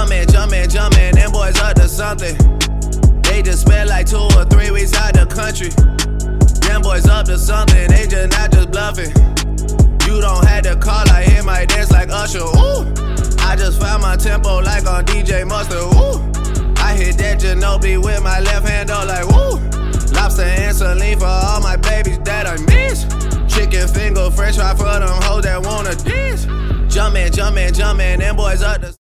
Jumpin', them boys up to something. They just spent like 2 or 3 weeks out the country. Them boys up to something, they just not just bluffing. You don't have to call, I hear my dance like Usher, ooh. I just found my tempo like on DJ Mustard, ooh. I hit that Ginobili with my left hand, though, like woo. Lobster and saline for all my babies that I miss. Chicken finger, french fry for them hoes that wanna dance. Jumpin', them boys up to